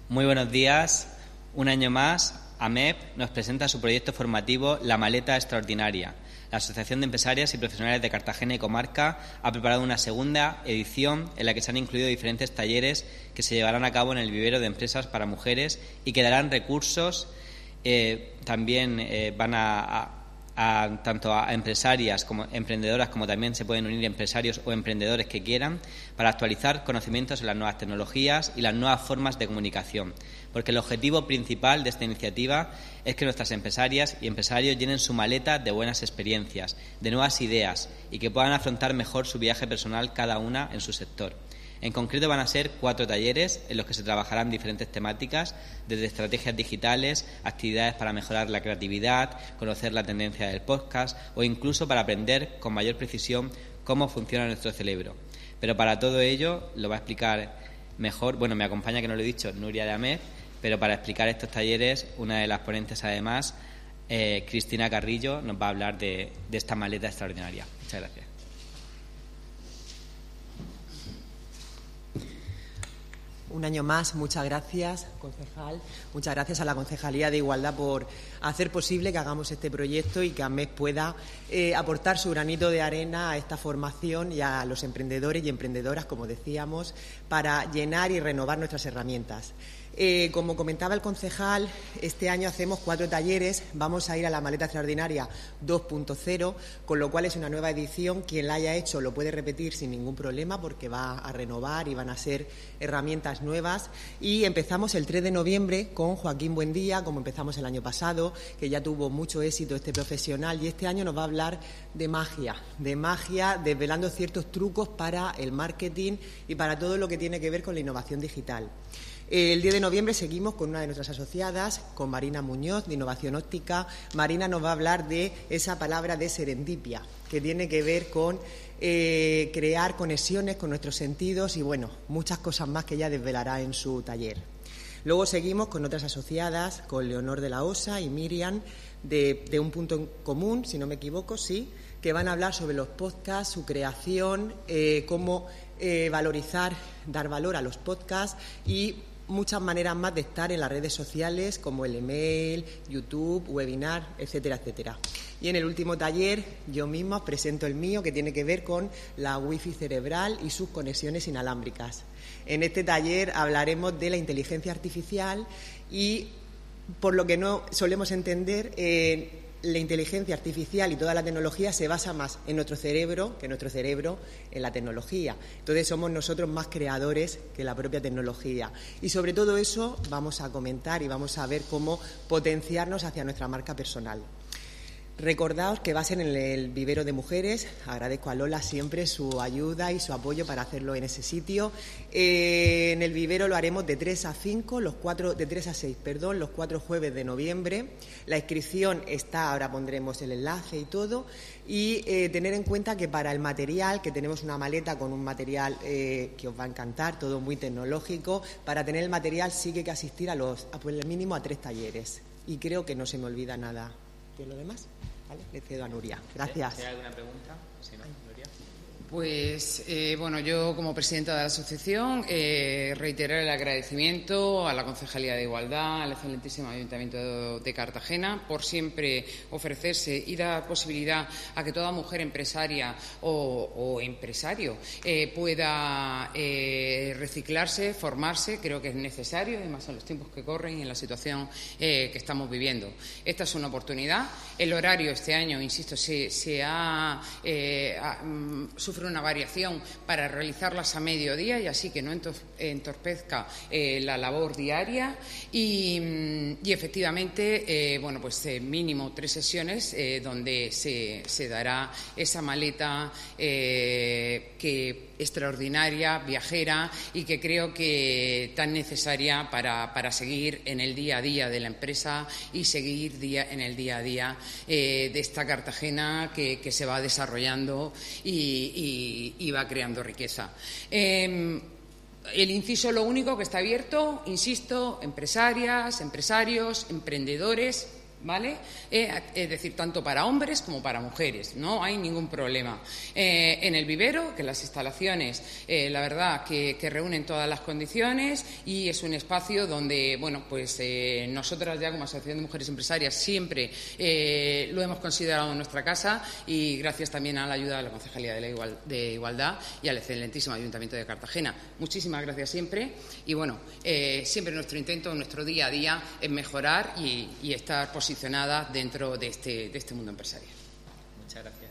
Muy buenos días. Un año más, AMEP nos presenta su proyecto formativo La Maleta Extraordinaria. La Asociación de Empresarias y Profesionales de Cartagena y Comarca ha preparado una segunda edición en la que se han incluido diferentes talleres que se llevarán a cabo en el vivero de empresas para mujeres y que darán recursos. También van tanto a empresarias como emprendedoras, como también se pueden unir empresarios o emprendedores que quieran, para actualizar conocimientos en las nuevas tecnologías y las nuevas formas de comunicación, porque el objetivo principal de esta iniciativa es que nuestras empresarias y empresarios llenen su maleta de buenas experiencias, de nuevas ideas y que puedan afrontar mejor su viaje personal cada una en su sector. En concreto van a ser 4 talleres en los que se trabajarán diferentes temáticas, desde estrategias digitales, actividades para mejorar la creatividad, conocer la tendencia del podcast o incluso para aprender con mayor precisión cómo funciona nuestro cerebro. Pero para todo ello lo va a explicar mejor, me acompaña, que no lo he dicho, Nuria de AMEP, pero para explicar estos talleres, una de las ponentes además, Cristina Carrillo, nos va a hablar de esta maleta extraordinaria. Muchas gracias. Un año más, muchas gracias, concejal. Muchas gracias a la Concejalía de Igualdad por hacer posible que hagamos este proyecto y que AMEP pueda aportar su granito de arena a esta formación y a los emprendedores y emprendedoras, como decíamos, para llenar y renovar nuestras herramientas. Como comentaba el concejal, este año hacemos 4 talleres. Vamos a ir a la maleta extraordinaria 2.0, con lo cual es una nueva edición. Quien la haya hecho lo puede repetir sin ningún problema porque va a renovar y van a ser herramientas nuevas. Y empezamos el 3 de noviembre con Joaquín Buendía, como empezamos el año pasado, que ya tuvo mucho éxito este profesional, y este año nos va a hablar de magia, desvelando ciertos trucos para el marketing y para todo lo que tiene que ver con la innovación digital. El 10 de noviembre seguimos con una de nuestras asociadas, con Marina Muñoz, de Innovación Óptica. Marina nos va a hablar de esa palabra de serendipia, que tiene que ver con crear conexiones con nuestros sentidos y, muchas cosas más que ella desvelará en su taller. Luego seguimos con otras asociadas, con Leonor de la Osa y Miriam, de Un Punto en Común, si no me equivoco, sí, que van a hablar sobre los podcasts, su creación, cómo valorizar, dar valor a los podcasts y muchas maneras más de estar en las redes sociales, como el email, YouTube, webinar, etcétera, etcétera. Y en el último taller yo misma os presento el mío, que tiene que ver con la wifi cerebral y sus conexiones inalámbricas. En este taller hablaremos de la inteligencia artificial y, por lo que no solemos entender, la inteligencia artificial y toda la tecnología se basa más en nuestro cerebro que nuestro cerebro en la tecnología. Entonces somos nosotros más creadores que la propia tecnología. Y sobre todo eso vamos a comentar y vamos a ver cómo potenciarnos hacia nuestra marca personal. Recordaos que va a ser en el vivero de mujeres. Agradezco a Lola siempre su ayuda y su apoyo para hacerlo en ese sitio. En el vivero lo haremos de 3 a 5, de 3 a 6, los 4 jueves de noviembre. La inscripción está, ahora pondremos el enlace y todo. Y tener en cuenta que para el material, que tenemos una maleta con un material que os va a encantar, todo muy tecnológico, para tener el material sí que hay que asistir pues, mínimo a 3 talleres. Y creo que no se me olvida nada de lo demás. ¿Vale? Le cedo a Nuria. Gracias. ¿Hay alguna pregunta? Si no, Nuria. Pues, yo como presidenta de la asociación reiterar el agradecimiento a la Concejalía de Igualdad, al excelentísimo Ayuntamiento de Cartagena por siempre ofrecerse y dar posibilidad a que toda mujer empresaria o empresario pueda reciclarse, formarse. Creo que es necesario, además en los tiempos que corren y en la situación que estamos viviendo. Esta es una oportunidad. El horario este año, insisto, sufre una variación para realizarlas a mediodía y así que no entorpezca la labor diaria y efectivamente mínimo 3 sesiones donde se dará esa maleta extraordinaria, viajera y que creo que tan necesaria para seguir en el día a día de la empresa y seguir en el día a día de esta Cartagena que se va desarrollando y va creando riqueza. El inciso, lo único que está abierto, insisto, empresarias, empresarios, emprendedores, ¿vale? Es decir, tanto para hombres como para mujeres, no hay ningún problema. En el vivero, que las instalaciones, la verdad, que reúnen todas las condiciones y es un espacio donde, bueno, pues nosotras ya como Asociación de Mujeres Empresarias siempre lo hemos considerado nuestra casa y gracias también a la ayuda de la Concejalía de Igualdad y al excelentísimo Ayuntamiento de Cartagena. Muchísimas gracias siempre y, bueno, siempre nuestro intento, nuestro día a día es mejorar y estar posicionada dentro de este mundo empresarial. Muchas gracias.